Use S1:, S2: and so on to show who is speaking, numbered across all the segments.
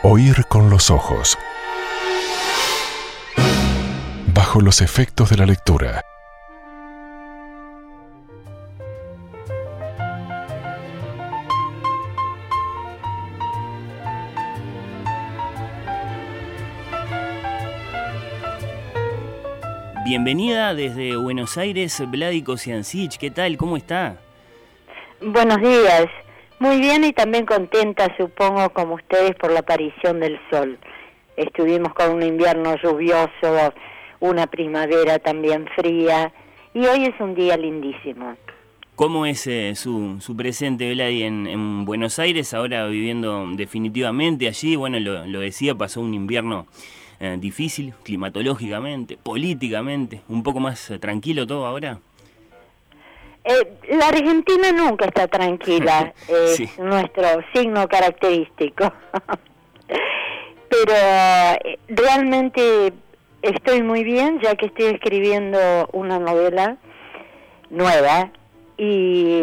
S1: Oír con los ojos. Bajo los efectos de la lectura.
S2: Bienvenida desde Buenos Aires, Vladi Kosiancic. ¿Qué tal? ¿Cómo está?
S3: Buenos días. Muy bien y también contenta, supongo, como ustedes, por la aparición del sol. Estuvimos con un invierno lluvioso, una primavera también fría, y hoy es un día lindísimo.
S2: ¿Cómo es su presente, Vladi, en Buenos Aires, ahora viviendo definitivamente allí? Bueno, lo decía, pasó un invierno difícil, climatológicamente, políticamente, un poco más tranquilo todo ahora.
S3: La Argentina nunca está tranquila, es
S2: Sí.
S3: nuestro signo característico. Pero realmente estoy muy bien, ya que estoy escribiendo una novela nueva y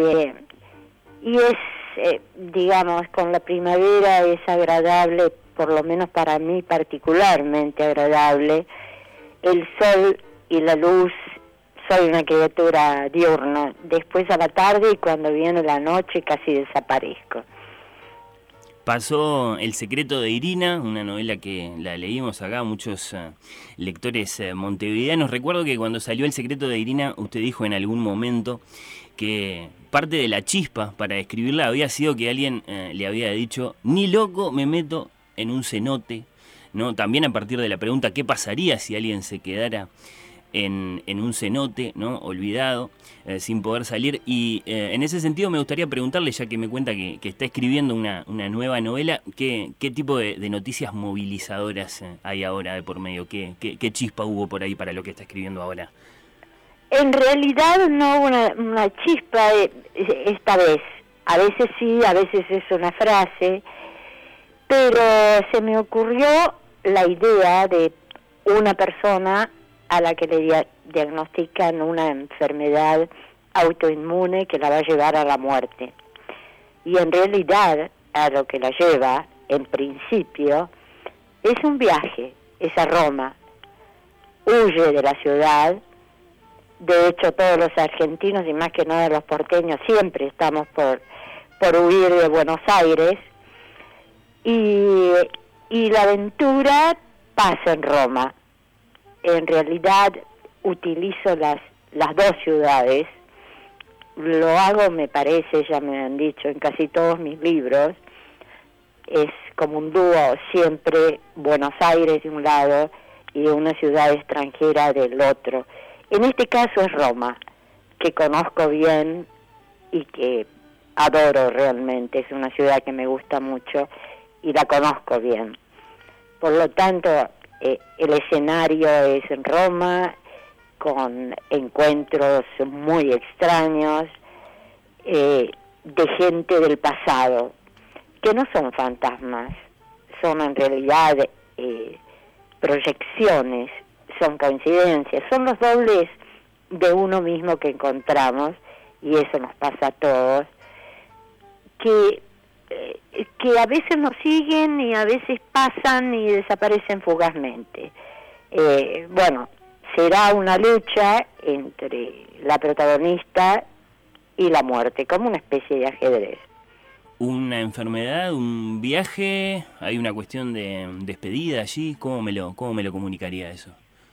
S3: es, digamos, con la primavera es agradable, por lo menos para mí particularmente agradable, el sol y la luz. Soy una criatura diurna, después a la tarde y cuando viene la noche casi desaparezco.
S2: Pasó El secreto de Irina, una novela que la leímos acá, muchos lectores montevideanos. Recuerdo que cuando salió El secreto de Irina, usted dijo en algún momento que parte de la chispa para escribirla había sido que alguien le había dicho, ni loco me meto en un cenote, ¿no? También a partir de la pregunta, ¿qué pasaría si alguien se quedara en un cenote, ¿no? Olvidado, sin poder salir? Y en ese sentido me gustaría preguntarle, ya que me cuenta que está escribiendo una nueva novela, ¿qué tipo de noticias movilizadoras hay ahora de por medio? ¿Qué chispa hubo por ahí para lo que está escribiendo ahora?
S3: En realidad no hubo una chispa esta vez. A veces sí, a veces es una frase, pero se me ocurrió la idea de una persona a la que le diagnostican una enfermedad autoinmune que la va a llevar a la muerte. Y en realidad, a lo que la lleva, en principio, es un viaje, es a Roma. Huye de la ciudad. De hecho, todos los argentinos, y más que nada los porteños, siempre estamos por huir de Buenos Aires. Y la aventura pasa en Roma. En realidad utilizo las dos ciudades, lo hago, me parece, ya me han dicho en casi todos mis libros, es como un dúo, siempre Buenos Aires de un lado y una ciudad extranjera del otro. En este caso es Roma, que conozco bien y que adoro realmente, es una ciudad que me gusta mucho y la conozco bien. Por lo tanto, el escenario es en Roma, con encuentros muy extraños de gente del pasado, que no son fantasmas, son en realidad proyecciones, son coincidencias, son los dobles de uno mismo que encontramos, y eso nos pasa a todos, que a veces nos siguen y a veces pasan y desaparecen fugazmente. Bueno, será una lucha entre la protagonista y la muerte, como una especie de ajedrez.
S2: ¿Una enfermedad, un viaje? ¿Hay una cuestión de despedida allí? ¿Cómo me lo comunicaría eso?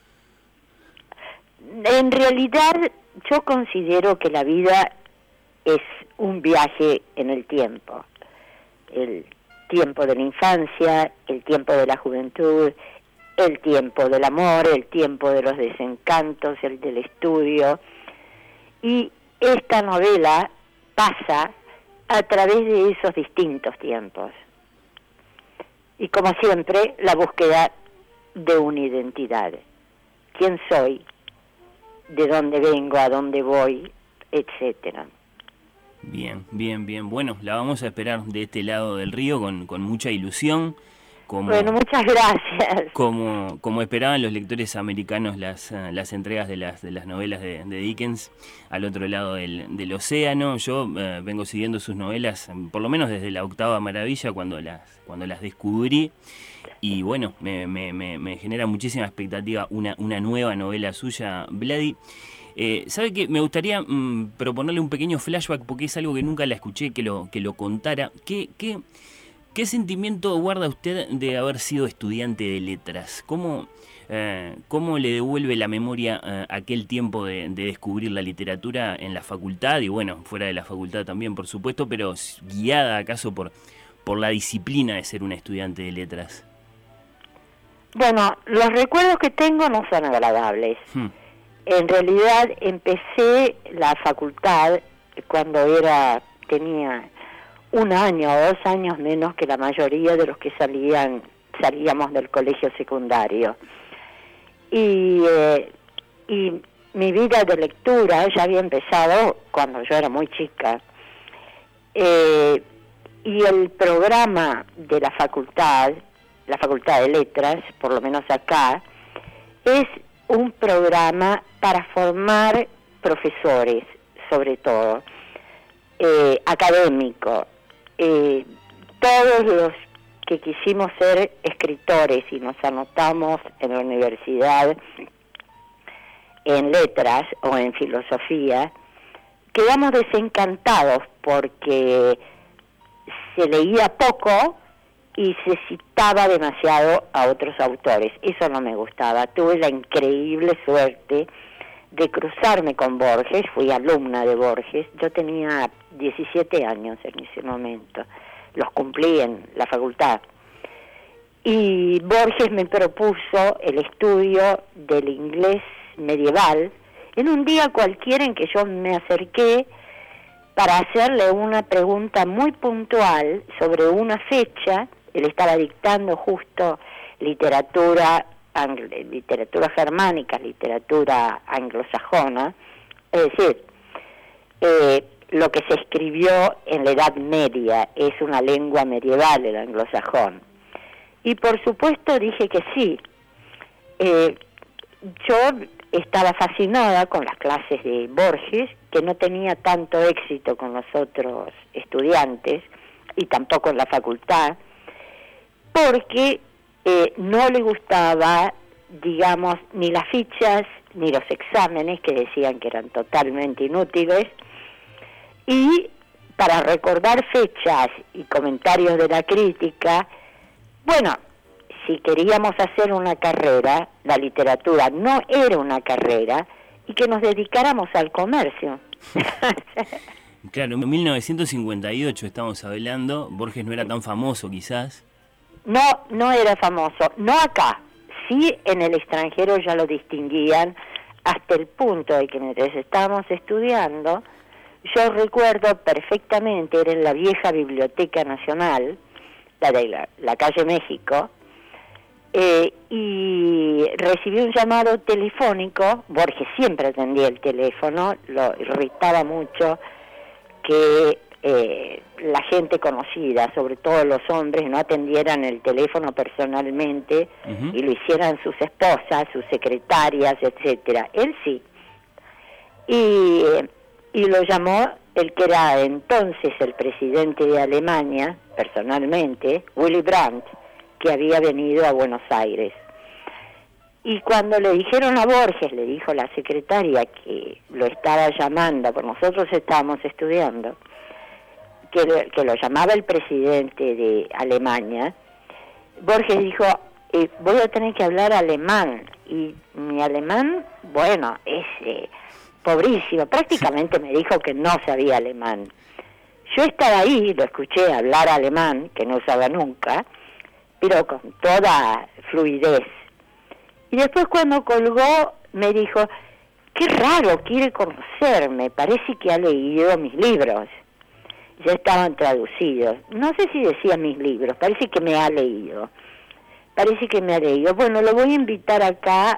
S3: En realidad, yo considero que la vida es un viaje en el tiempo. El tiempo de la infancia, el tiempo de la juventud, el tiempo del amor, el tiempo de los desencantos, el del estudio. Y esta novela pasa a través de esos distintos tiempos. Y como siempre, la búsqueda de una identidad. ¿Quién soy? ¿De dónde vengo? ¿A dónde voy? Etcétera.
S2: Bien. Bueno, la vamos a esperar de este lado del río con mucha ilusión.
S3: Bueno, muchas gracias.
S2: Como esperaban los lectores americanos las entregas de las novelas de Dickens al otro lado del océano. Yo vengo siguiendo sus novelas, por lo menos desde la Octava Maravilla, cuando las descubrí. Y bueno, me genera muchísima expectativa una nueva novela suya, Vladi. ¿Sabe qué? Me gustaría proponerle un pequeño flashback, porque es algo que nunca la escuché que lo contara. ¿Qué sentimiento guarda usted de haber sido estudiante de letras? ¿Cómo le devuelve la memoria aquel tiempo de descubrir la literatura en la facultad y bueno, fuera de la facultad también, por supuesto, pero guiada acaso por la disciplina de ser un estudiante de letras?
S3: Bueno, los recuerdos que tengo no son agradables. En realidad empecé la facultad cuando tenía 1 año o 2 años menos que la mayoría de los que salíamos del colegio secundario. Y mi vida de lectura ya había empezado cuando yo era muy chica. Y el programa de la Facultad de Letras, por lo menos acá, es un programa para formar profesores, sobre todo, académico. Todos los que quisimos ser escritores y nos anotamos en la universidad en letras o en filosofía, quedamos desencantados porque se leía poco y se citaba demasiado a otros autores. Eso no me gustaba. Tuve la increíble suerte de cruzarme con Borges, fui alumna de Borges, yo tenía 17 años en ese momento, los cumplí en la facultad, y Borges me propuso el estudio del inglés medieval en un día cualquiera en que yo me acerqué para hacerle una pregunta muy puntual sobre una fecha. Él estaba dictando justo literatura germánica, literatura anglosajona, es decir, lo que se escribió en la Edad Media, es una lengua medieval el anglosajón. Y por supuesto dije que sí. Yo estaba fascinada con las clases de Borges, que no tenía tanto éxito con los otros estudiantes, y tampoco en la facultad, porque no le gustaba, digamos, ni las fichas ni los exámenes, que decían que eran totalmente inútiles, y para recordar fechas y comentarios de la crítica, bueno, si queríamos hacer una carrera, la literatura no era una carrera, y que nos dedicáramos al comercio.
S2: Claro, en 1958 estamos hablando, Borges no era tan famoso quizás.
S3: No era famoso, no acá, sí en el extranjero ya lo distinguían, hasta el punto de que mientras estábamos estudiando, yo recuerdo perfectamente, era en la vieja Biblioteca Nacional, la de la calle México, y recibí un llamado telefónico. Borges siempre atendía el teléfono, lo irritaba mucho que la gente conocida, sobre todo los hombres, no atendieran el teléfono personalmente y lo hicieran sus esposas, sus secretarias, etcétera. Él sí. Y lo llamó el que era entonces el presidente de Alemania, personalmente, Willy Brandt, que había venido a Buenos Aires. Y cuando le dijeron a Borges, le dijo la secretaria que lo estaba llamando, porque nosotros estábamos estudiando, que lo llamaba el presidente de Alemania, Borges dijo, voy a tener que hablar alemán, y mi alemán, bueno, es pobrísimo, prácticamente me dijo que no sabía alemán. Yo estaba ahí, lo escuché hablar alemán, que no usaba nunca, pero con toda fluidez. Y después cuando colgó me dijo, qué raro, quiere conocerme, parece que ha leído mis libros. Ya estaban traducidos. No sé si decía mis libros, parece que me ha leído. Bueno, lo voy a invitar acá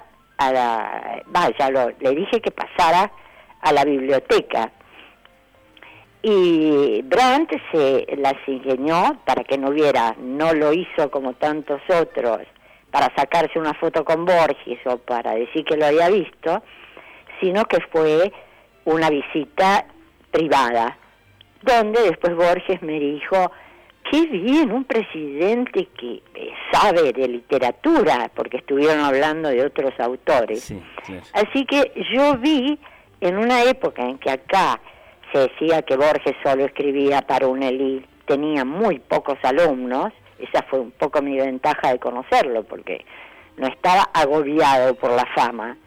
S3: le dije que pasara a la biblioteca. Y Brandt se las ingenió para que no lo hizo como tantos otros, para sacarse una foto con Borges o para decir que lo había visto, sino que fue una visita privada, donde después Borges me dijo, qué bien, un presidente que sabe de literatura, porque estuvieron hablando de otros autores.
S2: Sí, claro.
S3: Así que yo vi, en una época en que acá se decía que Borges solo escribía para una élite, tenía muy pocos alumnos, esa fue un poco mi ventaja de conocerlo, porque no estaba agobiado por la fama.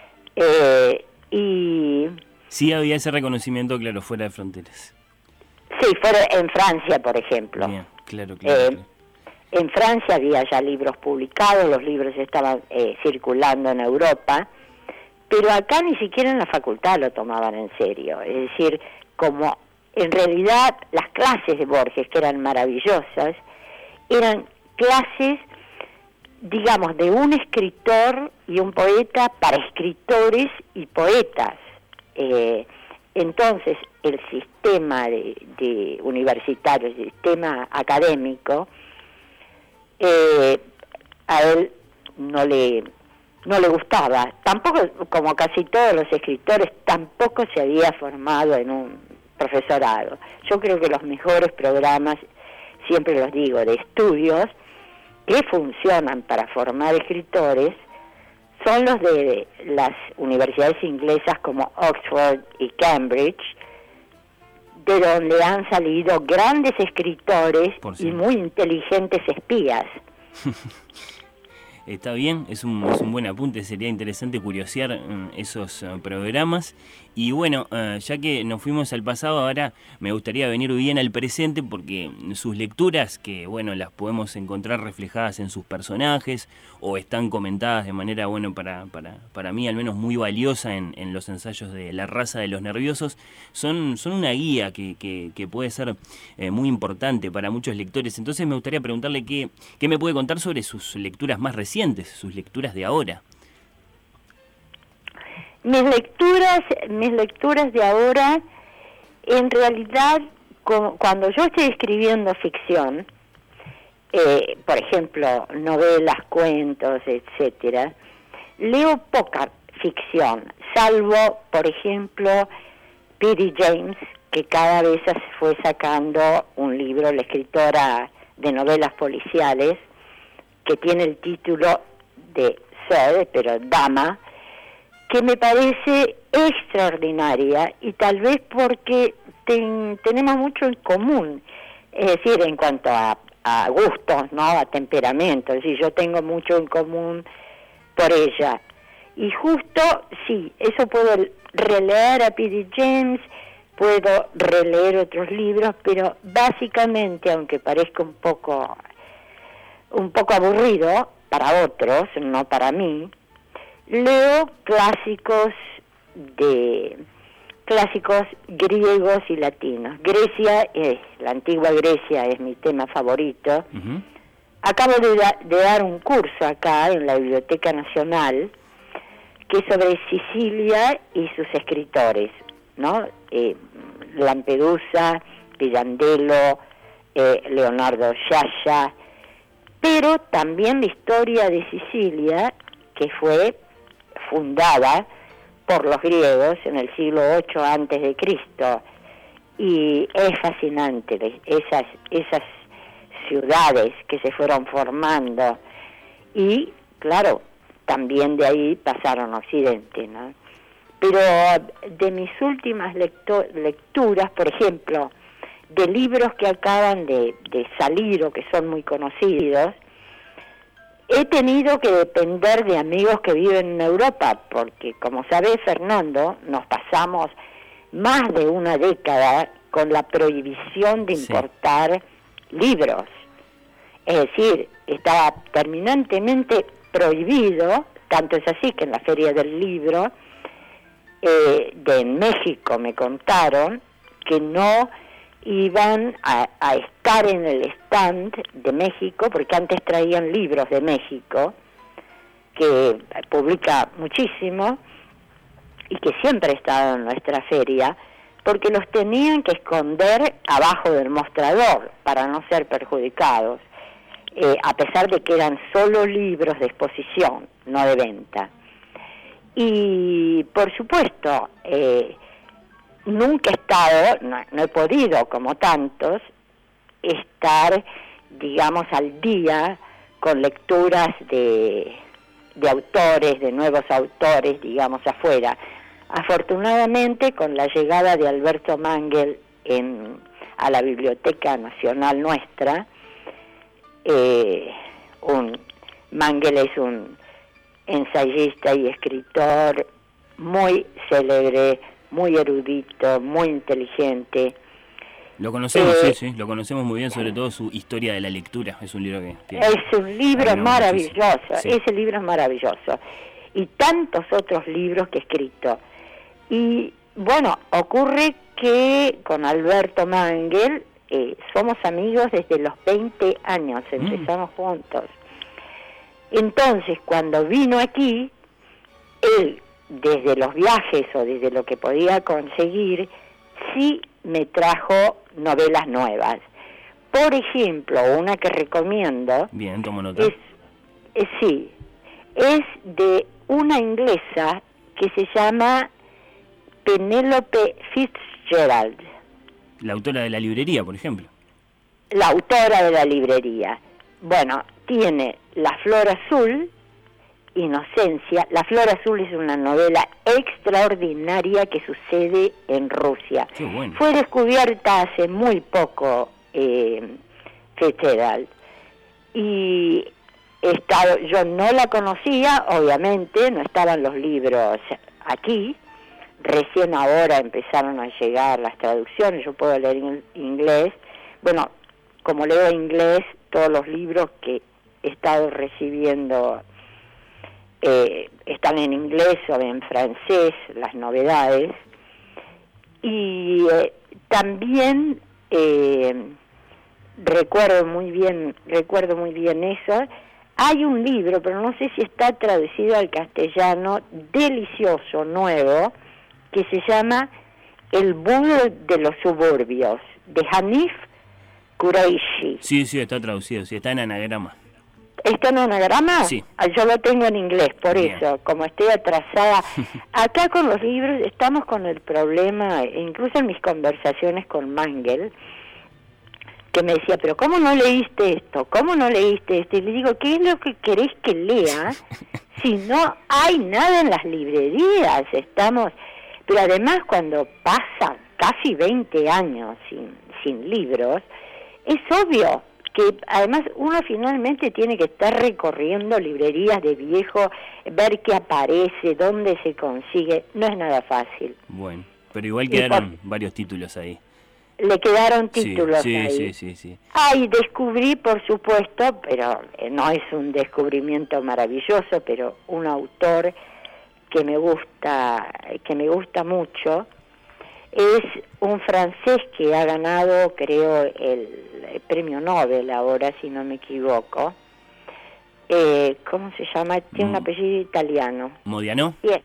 S3: Y
S2: sí había ese reconocimiento, claro, fuera de fronteras.
S3: sí, fuera en Francia, por ejemplo.
S2: Bien, claro, claro.
S3: En Francia había ya libros publicados, los libros estaban circulando en Europa, pero acá ni siquiera en la facultad lo tomaban en serio. Es decir, como en realidad las clases de Borges, que eran maravillosas, eran clases, digamos, de un escritor y un poeta para escritores y poetas. Entonces, el sistema de universitario, el sistema académico, a él no le gustaba. Tampoco, como casi todos los escritores, tampoco se había formado en un profesorado. Yo creo que los mejores programas, siempre los digo, de estudios que funcionan para formar escritores son los de las universidades inglesas como Oxford y Cambridge, de donde han salido grandes escritores y muy inteligentes espías.
S2: Está bien, es un buen apunte, sería interesante curiosear esos programas. Y bueno, ya que nos fuimos al pasado, ahora me gustaría venir bien al presente, porque sus lecturas, que bueno, las podemos encontrar reflejadas en sus personajes, o están comentadas de manera, bueno, para mí al menos muy valiosa en los ensayos de La raza de los nerviosos, son una guía que puede ser muy importante para muchos lectores. Entonces me gustaría preguntarle qué me puede contar sobre sus lecturas más recientes, sus lecturas de ahora.
S3: Mis lecturas de ahora, en realidad, cuando yo estoy escribiendo ficción, por ejemplo, novelas, cuentos, etcétera, leo poca ficción, salvo, por ejemplo, P.D. James, que cada vez se fue sacando un libro, la escritora de novelas policiales, que tiene el título de Sir, pero Dama, que me parece extraordinaria, y tal vez porque tenemos mucho en común, es decir, en cuanto a gustos, ¿no?, a temperamento, es decir, yo tengo mucho en común por ella. Y justo, sí, eso puedo releer a P.D. James, puedo releer otros libros, pero básicamente, aunque parezca un poco aburrido para otros, no para mí, leo clásicos griegos y latinos. La antigua Grecia es mi tema favorito. Uh-huh. Acabo de dar un curso acá en la Biblioteca Nacional que es sobre Sicilia y sus escritores, ¿no? Lampedusa, Pirandello, Leonardo Sciascia, pero también la historia de Sicilia, que fue fundada por los griegos en el siglo VIII antes de Cristo, y es fascinante esas ciudades que se fueron formando, y claro, también de ahí pasaron a Occidente, ¿no? Pero de mis últimas lecturas, por ejemplo, de libros que acaban de salir o que son muy conocidos, he tenido que depender de amigos que viven en Europa, porque como sabe Fernando, nos pasamos más de una década con la prohibición de importar libros. Es decir, estaba terminantemente prohibido, tanto es así que en la Feria del Libro de México me contaron que no iban a estar en el stand de México, porque antes traían libros de México, que publica muchísimo y que siempre ha estado en nuestra feria, porque los tenían que esconder abajo del mostrador para no ser perjudicados, a pesar de que eran solo libros de exposición, no de venta. Y por supuesto, nunca he estado, no he podido como tantos, estar, digamos, al día con lecturas de autores, de nuevos autores, digamos, afuera. Afortunadamente, con la llegada de Alberto Mangel a la Biblioteca Nacional nuestra, Mangel es un ensayista y escritor muy célebre, muy erudito, muy inteligente.
S2: Lo conocemos, sí, lo conocemos muy bien, sobre todo su Historia de la Lectura. Es un libro que tiene...
S3: Es un libro maravilloso,
S2: sí.
S3: Ese libro es maravilloso. Y tantos otros libros que he escrito. Y bueno, ocurre que con Alberto Mangel somos amigos desde los 20 años, empezamos juntos. Entonces, cuando vino aquí, él, desde los viajes o desde lo que podía conseguir, sí me trajo novelas nuevas. Por ejemplo, una que recomiendo...
S2: Bien, tomo nota.
S3: Es de una inglesa que se llama Penelope Fitzgerald.
S2: La autora de La Librería, por ejemplo.
S3: La autora de La Librería. Bueno, tiene La Flor Azul, Inocencia. La Flor Azul es una novela extraordinaria que sucede en Rusia.
S2: Qué bueno.
S3: Fue descubierta hace muy poco Fitzgerald. Y yo no la conocía, obviamente, no estaban los libros aquí. Recién ahora empezaron a llegar las traducciones, yo puedo leer inglés. Bueno, como leo inglés, todos los libros que he estado recibiendo están en inglés o en francés, las novedades. Y también recuerdo muy bien eso. Hay un libro, pero no sé si está traducido al castellano, delicioso, nuevo, que se llama El Búho de los Suburbios, de Hanif Kureishi.
S2: Sí, está traducido, sí, está en anagrama.
S3: ¿Está en anagrama?
S2: Sí.
S3: Yo lo tengo en inglés, por
S2: Bien.
S3: eso, como estoy atrasada. Acá con los libros estamos con el problema, incluso en mis conversaciones con Mangel, que me decía, pero ¿cómo no leíste esto? ¿Cómo no leíste esto? Y le digo, ¿qué es lo que querés que lea si no hay nada en las librerías? Pero además cuando pasan casi 20 años sin libros, es obvio que además uno finalmente tiene que estar recorriendo librerías de viejo, ver qué aparece, dónde se consigue, no es nada fácil.
S2: Bueno, pero igual quedaron varios títulos ahí.
S3: Le quedaron títulos
S2: sí,
S3: ahí.
S2: Sí.
S3: Y descubrí, por supuesto, pero no es un descubrimiento maravilloso, pero un autor que me gusta mucho, es un francés que ha ganado, creo, el premio Nobel ahora, si no me equivoco. ¿Cómo se llama? Tiene un apellido italiano.
S2: ¿Modiano?
S3: Bien.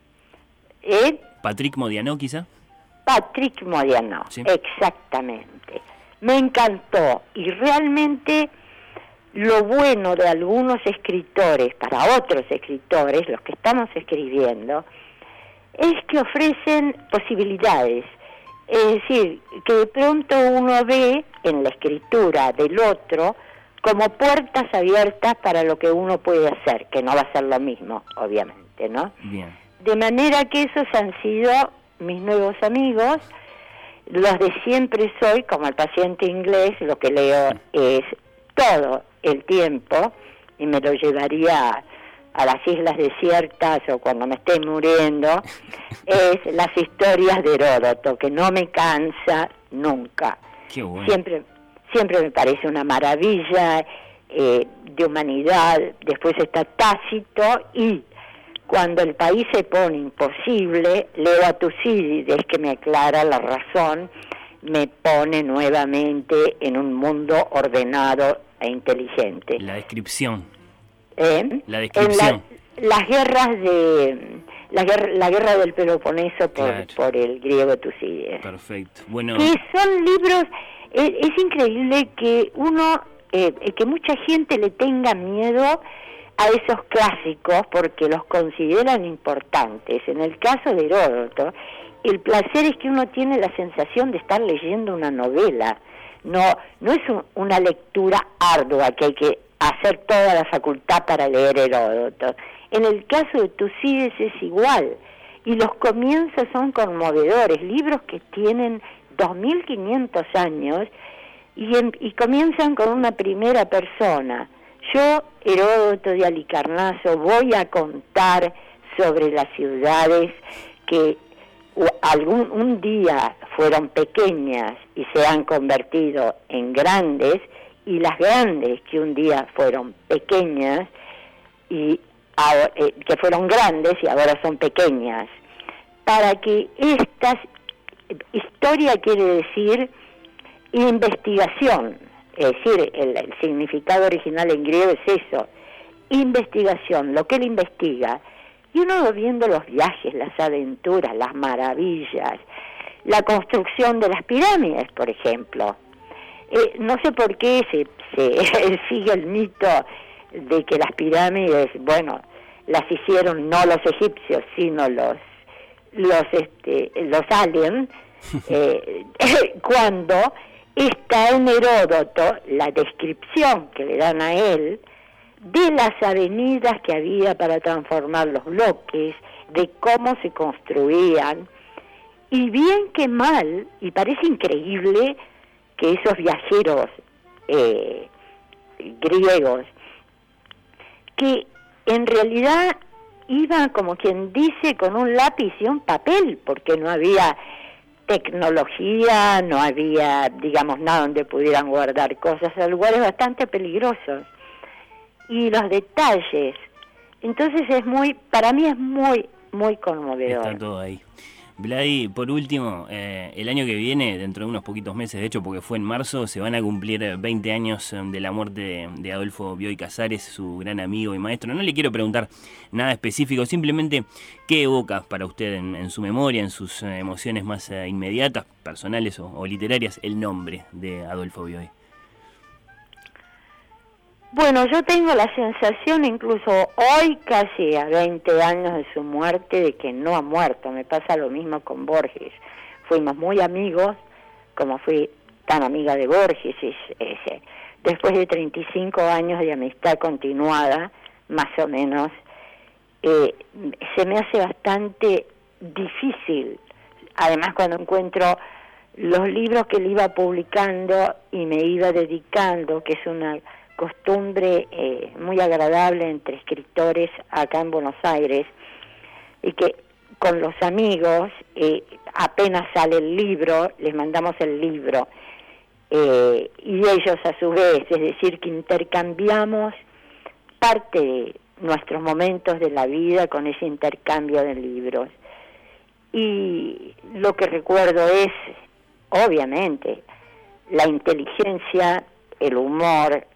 S2: ¿Patrick Modiano, quizá?
S3: Patrick Modiano,
S2: sí.
S3: Exactamente. Me encantó, y realmente lo bueno de algunos escritores para otros escritores, los que estamos escribiendo, es que ofrecen posibilidades. Es decir, que de pronto uno ve en la escritura del otro como puertas abiertas para lo que uno puede hacer, que no va a ser lo mismo, obviamente, ¿no?
S2: Bien.
S3: De manera que esos han sido mis nuevos amigos. Los de siempre soy, como el paciente inglés, lo que leo es todo el tiempo, y me lo llevaría a las islas desiertas o cuando me esté muriendo, es las historias de Heródoto, que no me cansa nunca.
S2: Qué bueno.
S3: Siempre me parece una maravilla de humanidad. Después está Tácito, y cuando el país se pone imposible, leo a Tucídides, que me aclara la razón, me pone nuevamente en un mundo ordenado e inteligente.
S2: La descripción.
S3: ¿Eh?
S2: La descripción.
S3: las guerras de la guerra del Peloponeso por el griego Tucídides.
S2: Perfecto. Bueno,
S3: que son libros, es increíble que que mucha gente le tenga miedo a esos clásicos porque los consideran importantes. En el caso de Heródoto, el placer es que uno tiene la sensación de estar leyendo una novela. No es una lectura ardua que hay que hacer toda la facultad para leer Heródoto. En el caso de Tucídides es igual, y los comienzos son conmovedores, libros que tienen 2500 años y comienzan con una primera persona. Yo, Heródoto de Halicarnaso, voy a contar sobre las ciudades que un día fueron pequeñas y se han convertido en grandes, y las grandes que un día fueron pequeñas y que fueron grandes y ahora son pequeñas, para que historia quiere decir investigación, es decir, el significado original en griego es eso, investigación, lo que él investiga, y uno va viendo los viajes, las aventuras, las maravillas, la construcción de las pirámides, por ejemplo. No sé por qué se sigue el mito de que las pirámides, bueno, las hicieron no los egipcios, sino los aliens, cuando está en Heródoto la descripción que le dan a él de las avenidas que había para transformar los bloques, de cómo se construían, y bien que mal, y parece increíble que esos viajeros griegos, que en realidad iban, como quien dice, con un lápiz y un papel, porque no había tecnología, no había, digamos, nada donde pudieran guardar cosas, a lugares bastante peligrosos. Y los detalles, entonces para mí es muy, muy conmovedor.
S2: Está todo ahí. Vladi, por último, el año que viene, dentro de unos poquitos meses, de hecho, porque fue en marzo, se van a cumplir 20 años de la muerte de Adolfo Bioy Casares, su gran amigo y maestro. No le quiero preguntar nada específico, simplemente qué evoca para usted en su memoria, en sus emociones más inmediatas, personales o literarias, el nombre de Adolfo Bioy.
S3: Bueno, yo tengo la sensación, incluso hoy, casi a 20 años de su muerte, de que no ha muerto. Me pasa lo mismo con Borges. Fuimos muy amigos, como fui tan amiga de Borges. Después de 35 años de amistad continuada, más o menos, se me hace bastante difícil. Además, cuando encuentro los libros que él iba publicando y me iba dedicando, que es una costumbre muy agradable entre escritores acá en Buenos Aires, y que con los amigos apenas sale el libro, les mandamos el libro, y ellos a su vez, es decir, que intercambiamos parte de nuestros momentos de la vida con ese intercambio de libros. Y lo que recuerdo es, obviamente, la inteligencia, el humor,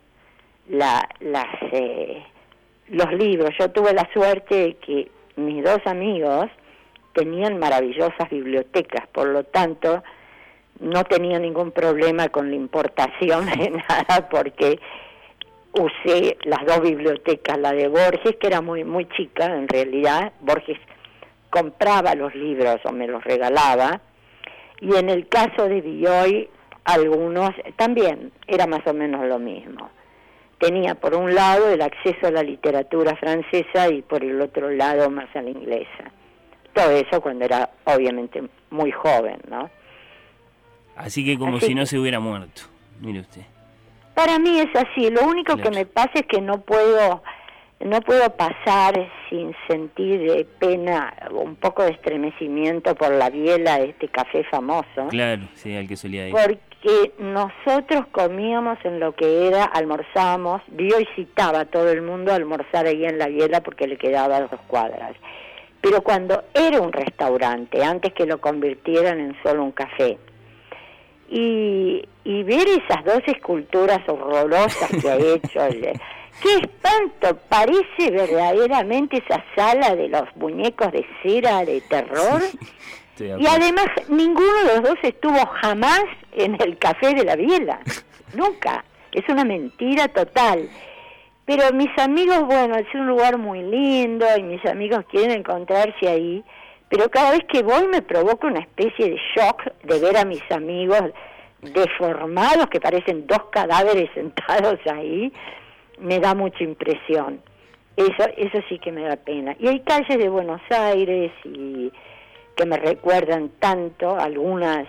S3: los libros. Yo tuve la suerte de que mis dos amigos tenían maravillosas bibliotecas, por lo tanto no tenía ningún problema con la importación de nada, porque usé las dos bibliotecas, la de Borges, que era muy muy chica en realidad. Borges compraba los libros o me los regalaba, y en el caso de Bioy algunos también era más o menos lo mismo. Tenía por un lado el acceso a la literatura francesa y por el otro lado más a la inglesa. Todo eso cuando era obviamente muy joven, ¿no?
S2: Así que como si no se hubiera muerto, mire usted.
S3: Para mí es así. Lo único que me pasa es que no puedo pasar sin sentir pena, un poco de estremecimiento por la biela de este café famoso.
S2: Claro, sí, al que solía ir.
S3: Porque nosotros comíamos en lo que era, almorzábamos, Bioy citaba a todo el mundo a almorzar ahí en la biela porque le quedaba a 2 cuadras. Pero cuando era un restaurante, antes que lo convirtieran en solo un café, y ver esas dos esculturas horrorosas que ha hecho, ¡Qué espanto! Parece verdaderamente esa sala de los muñecos de cera de terror.
S2: Sí,
S3: y además ninguno de los dos estuvo jamás en el Café de la Biela. Nunca. Es una mentira total. Pero mis amigos, bueno, es un lugar muy lindo y mis amigos quieren encontrarse ahí. Pero cada vez que voy me provoca una especie de shock de ver a mis amigos deformados, que parecen dos cadáveres sentados ahí. Me da mucha impresión. Eso sí que me da pena. Y hay calles de Buenos Aires y que me recuerdan tanto, algunos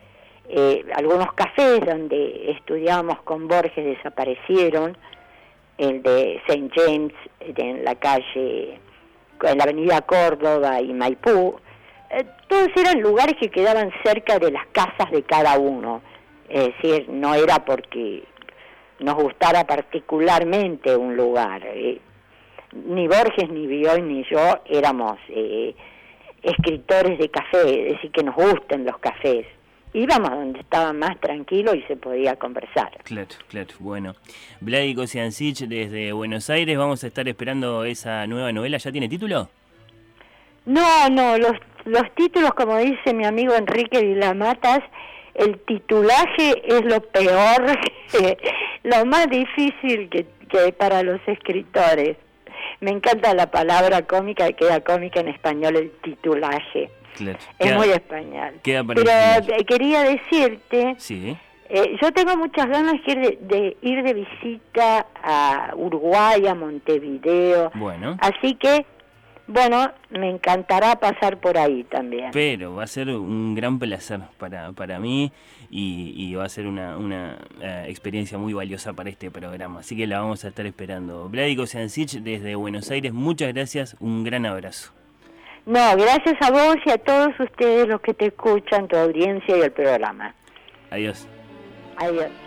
S3: cafés donde estudiábamos con Borges desaparecieron, el de St. James en la calle, en la avenida Córdoba y Maipú. Todos eran lugares que quedaban cerca de las casas de cada uno, es decir, no era porque nos gustara particularmente un lugar. Ni Borges, ni Bioy, ni yo éramos escritores de café, es decir, que nos gusten los cafés. Íbamos donde estaba más tranquilo y se podía conversar.
S2: Claro, bueno. Vladi Kosiancic desde Buenos Aires, vamos a estar esperando esa nueva novela. ¿Ya tiene título?
S3: No, los títulos, como dice mi amigo Enrique Vilamatas, el titulaje es lo peor, lo más difícil que para los escritores. Me encanta la palabra cómica, queda cómica en español el titulaje.
S2: Claro.
S3: Es muy español.
S2: Pero
S3: quería decirte,
S2: sí.
S3: Yo tengo muchas ganas de ir de visita a Uruguay, a Montevideo.
S2: Bueno.
S3: Así que, bueno, me encantará pasar por ahí también.
S2: Pero va a ser un gran placer para mí y va a ser una experiencia muy valiosa para este programa. Así que la vamos a estar esperando. Vladi Kosiancic desde Buenos Aires, muchas gracias, un gran abrazo.
S3: No, gracias a vos y a todos ustedes los que te escuchan, tu audiencia y el programa.
S2: Adiós.
S3: Adiós.